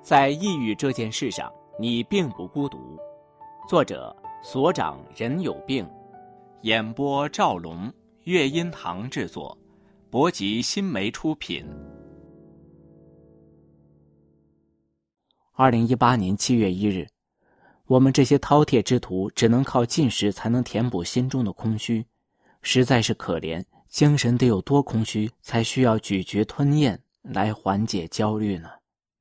在抑郁这件事上，你并不孤独。作者：所长人有病，演播：赵龙，乐音堂制作，博吉新媒出品。 2018年7月1日，我们这些饕餮之徒只能靠进食才能填补心中的空虚，实在是可怜。精神得有多空虚，才需要咀嚼吞咽来缓解焦虑呢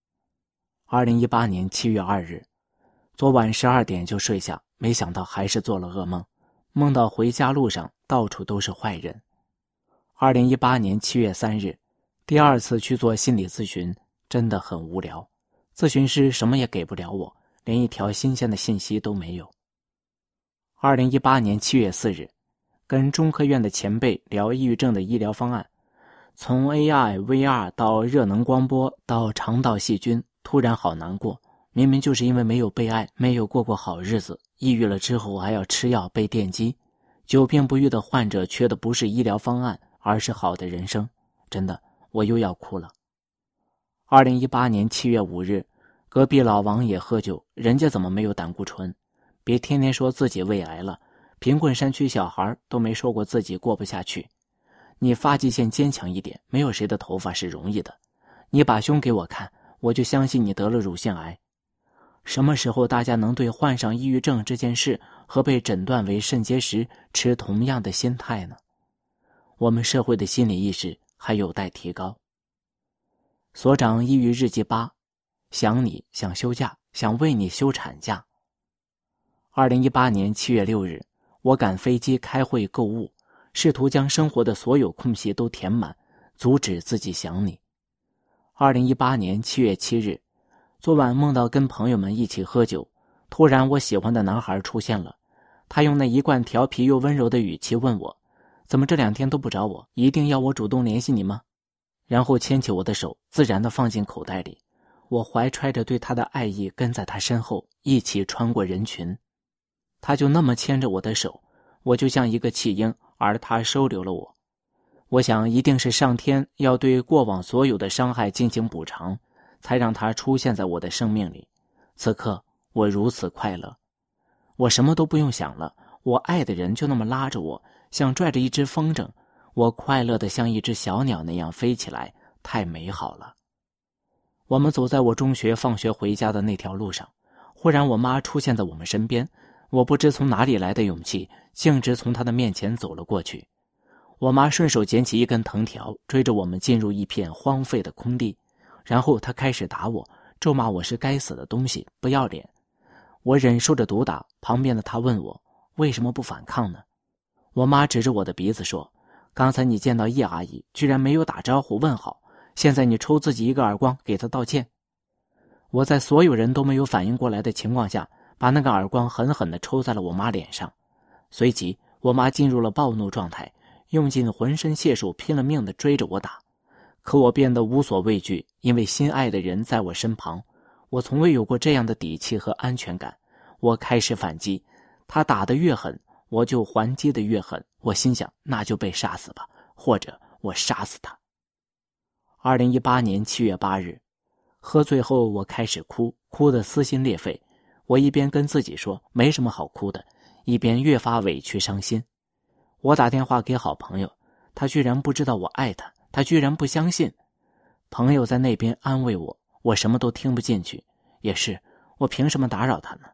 ？2018年7月2日，昨晚12点就睡下，没想到还是做了噩梦，梦到回家路上到处都是坏人。2018年7月3日，第二次去做心理咨询，真的很无聊，咨询师什么也给不了我，连一条新鲜的信息都没有。2018年7月4日，跟中科院的前辈聊抑郁症的医疗方案，从 AI、VR 到热能光波到肠道细菌，突然好难过，明明就是因为没有被爱，没有过好日子，抑郁了之后还要吃药被电击。久病不愈的患者缺的不是医疗方案，而是好的人生。真的，我又要哭了。2018年7月5日，隔壁老王也喝酒，人家怎么没有胆固醇？别天天说自己胃癌了，贫困山区小孩都没说过自己过不下去。你发际线坚强一点，没有谁的头发是容易的。你把胸给我看，我就相信你得了乳腺癌。什么时候大家能对患上抑郁症这件事和被诊断为肾结石持同样的心态呢？我们社会的心理意识还有待提高。所长抑郁日记8，想你，想休假，想为你休产假。2018年7月6日，我赶飞机开会购物，试图将生活的所有空隙都填满，阻止自己想你。2018年7月7日，昨晚梦到跟朋友们一起喝酒，突然我喜欢的男孩出现了，他用那一贯调皮又温柔的语气问我，怎么这2天都不找我，一定要我主动联系你吗？然后牵起我的手，自然地放进口袋里。我怀揣着对他的爱意跟在他身后，一起穿过人群。他就那么牵着我的手，我就像一个弃婴，而他收留了我。我想一定是上天要对过往所有的伤害进行补偿，才让他出现在我的生命里。此刻我如此快乐，我什么都不用想了，我爱的人就那么拉着我，像拽着一只风筝，我快乐的像一只小鸟那样飞起来，太美好了。我们走在我中学放学回家的那条路上，忽然我妈出现在我们身边，我不知从哪里来的勇气，径直从她的面前走了过去。我妈顺手捡起一根藤条，追着我们进入一片荒废的空地，然后她开始打我，咒骂我是该死的东西，不要脸。我忍受着毒打，旁边的她问我为什么不反抗呢？我妈指着我的鼻子说，刚才你见到叶阿姨居然没有打招呼问好，现在你抽自己一个耳光给她道歉。我在所有人都没有反应过来的情况下，把那个耳光狠狠地抽在了我妈脸上。随即我妈进入了暴怒状态，用尽浑身解数拼了命地追着我打。可我变得无所畏惧，因为心爱的人在我身旁，我从未有过这样的底气和安全感。我开始反击，他打得越狠，我就还击得越狠。我心想，那就被杀死吧，或者我杀死他。2018年7月8日，喝醉后我开始哭，哭得撕心裂肺。我一边跟自己说没什么好哭的，一边越发委屈伤心。我打电话给好朋友，他居然不知道我爱他，他居然不相信。朋友在那边安慰我，我什么都听不进去，也是，我凭什么打扰他呢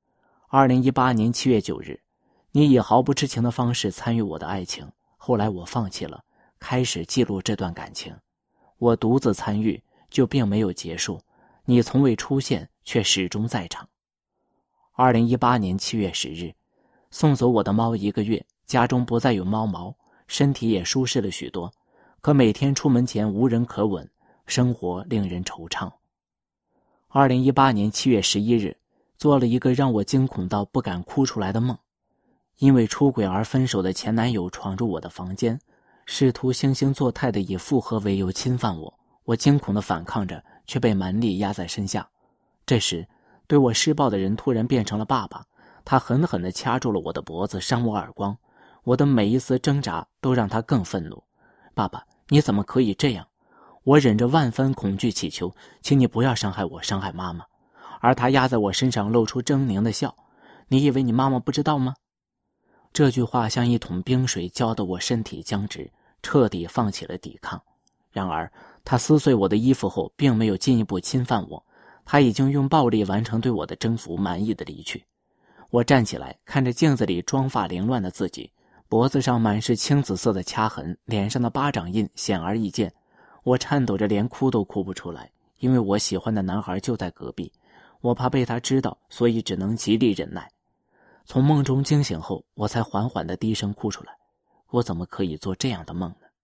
？2018年7月9日，你以毫不知情的方式参与我的爱情，后来我放弃了，开始记录这段感情。我独自参与，就并没有结束，你从未出现，却始终在场。2018年7月10日，送走我的猫1个月，家中不再有猫毛，身体也舒适了许多，可每天出门前无人可吻，生活令人惆怅。2018年7月11日，做了一个让我惊恐到不敢哭出来的梦。因为出轨而分手的前男友闯入我的房间，试图惺惺作态的以复合为由侵犯我，我惊恐地反抗着，却被蛮力压在身下。这时对我施暴的人突然变成了爸爸，他狠狠地掐住了我的脖子，扇我耳光。我的每一丝挣扎都让他更愤怒。爸爸，你怎么可以这样？ 我忍着万分恐惧祈求，请你不要伤害我，伤害妈妈。而他压在我身上露出狰狞的笑，你以为你妈妈不知道吗？这句话像一桶冰水浇得我身体僵直，彻底放弃了抵抗。然而他撕碎我的衣服后并没有进一步侵犯我，他已经用暴力完成对我的征服，满意的离去。我站起来，看着镜子里妆发凌乱的自己，脖子上满是青紫色的掐痕，脸上的巴掌印显而易见。我颤抖着连哭都哭不出来，因为我喜欢的男孩就在隔壁，我怕被他知道，所以只能极力忍耐。从梦中惊醒后，我才缓缓地低声哭出来。我怎么可以做这样的梦呢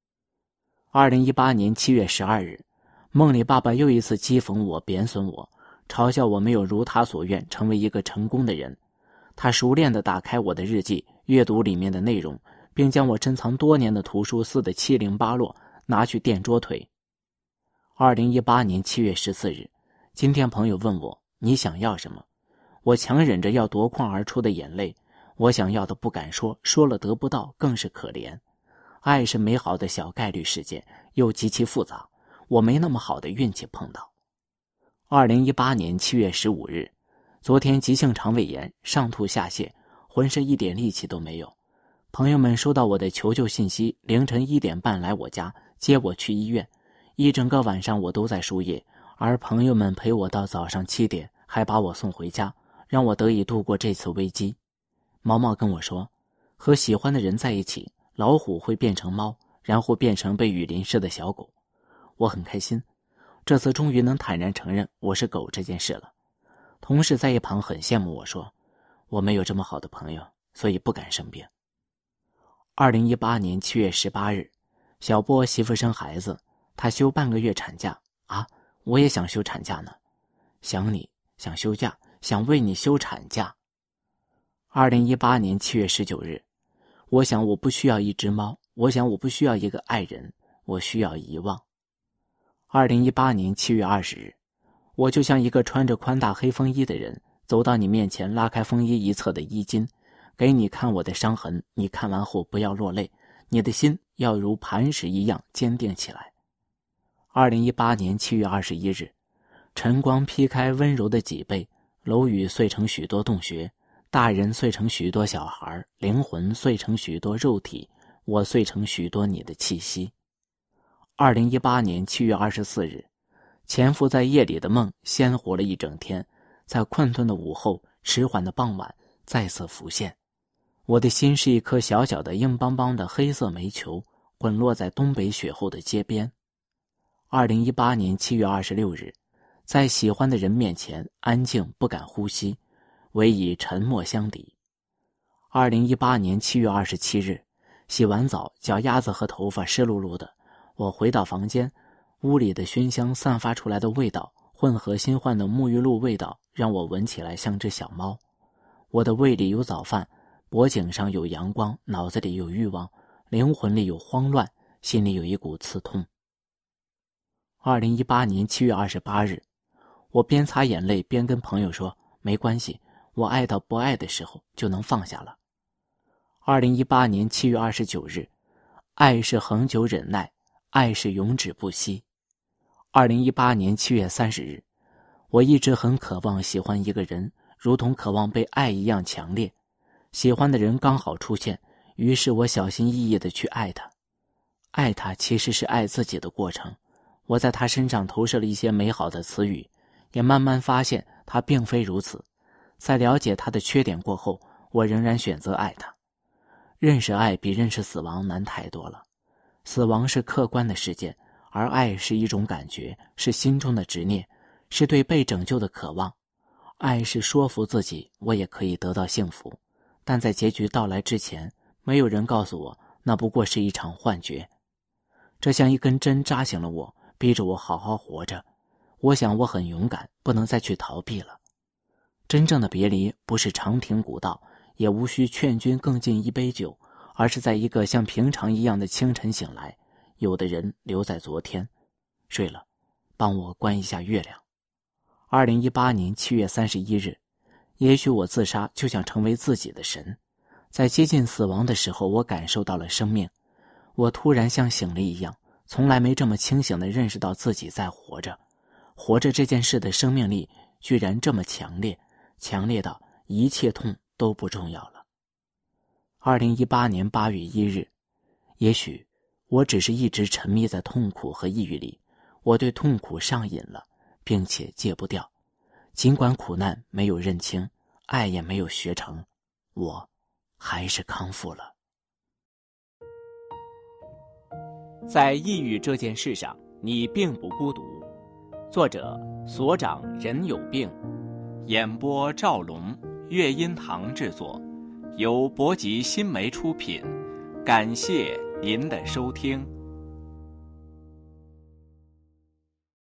？2018年7月12日，梦里爸爸又一次讥讽我，贬损我，嘲笑我没有如他所愿成为一个成功的人。他熟练地打开我的日记，阅读里面的内容，并将我珍藏多年的图书撕得七零八落，拿去垫桌腿。2018年7月14日，今天朋友问我，你想要什么？我强忍着要夺眶而出的眼泪，我想要的不敢说，说了得不到，更是可怜。爱是美好的小概率事件，又极其复杂，我没那么好的运气碰到。2018年7月15日，昨天急性肠胃炎，上吐下泻，浑身一点力气都没有。朋友们收到我的求救信息，凌晨1点半来我家接我去医院，一整个晚上我都在输液，而朋友们陪我到早上7点，还把我送回家，让我得以度过这次危机。毛毛跟我说，和喜欢的人在一起，老虎会变成猫，然后变成被雨淋湿的小狗。我很开心，这次终于能坦然承认我是狗这件事了。同事在一旁很羡慕我说，我没有这么好的朋友，所以不敢生病。2018年7月18日，小波媳妇生孩子，她休半个月产假啊，我也想休产假呢。想你，想休假，想为你休产假。2018年7月19日，我想我不需要一只猫，我想我不需要一个爱人，我需要遗忘。2018年7月20日，我就像一个穿着宽大黑风衣的人，走到你面前，拉开风衣一侧的衣襟，给你看我的伤痕，你看完后不要落泪，你的心要如磐石一样坚定起来。2018年7月21日，晨光劈开温柔的脊背，楼宇碎成许多洞穴，大人碎成许多小孩，灵魂碎成许多肉体，我碎成许多你的气息。2018年7月24日，潜伏在夜里的梦鲜活了一整天，在困顿的午后，迟缓的傍晚再次浮现。我的心是一颗小小的硬邦邦的黑色煤球，滚落在东北雪后的街边。2018年7月26日，在喜欢的人面前安静不敢呼吸，唯以沉默相抵。2018年7月27日，洗完澡，脚丫子和头发湿漉漉的，我回到房间，屋里的熏香散发出来的味道，混合新换的沐浴露味道，让我闻起来像只小猫。我的胃里有早饭，脖颈上有阳光，脑子里有欲望，灵魂里有慌乱，心里有一股刺痛。2018年7月28日，我边擦眼泪边跟朋友说，没关系，我爱到不爱的时候就能放下了。2018年7月29日，爱是恒久忍耐，爱是永止不息。2018年7月30日，我一直很渴望喜欢一个人，如同渴望被爱一样强烈。喜欢的人刚好出现，于是我小心翼翼地去爱他。爱他其实是爱自己的过程。我在他身上投射了一些美好的词语，也慢慢发现他并非如此。在了解他的缺点过后，我仍然选择爱他。认识爱比认识死亡难太多了。死亡是客观的事件，而爱是一种感觉，是心中的执念，是对被拯救的渴望。爱是说服自己我也可以得到幸福，但在结局到来之前，没有人告诉我那不过是一场幻觉。这像一根针扎醒了我，逼着我好好活着。我想我很勇敢，不能再去逃避了。真正的别离不是长亭古道，也无需劝君更尽一杯酒，而是在一个像平常一样的清晨醒来。有的人留在昨天，睡了，帮我关一下月亮。2018年7月31日，也许我自杀就想成为自己的神。在接近死亡的时候，我感受到了生命。我突然像醒了一样， 从来没这么清醒地认识到自己在活着。活着这件事的生命力居然这么强烈，强烈到一切痛都不重要了。2018年8月1日，也许我只是一直沉迷在痛苦和抑郁里，我对痛苦上瘾了，并且戒不掉。尽管苦难没有认清，爱也没有学成，我还是康复了。 在抑郁这件事上，你并不孤独。作者：所长人有病，演播：赵龙，乐音堂制作，由博吉新媒出品。感谢您的收听。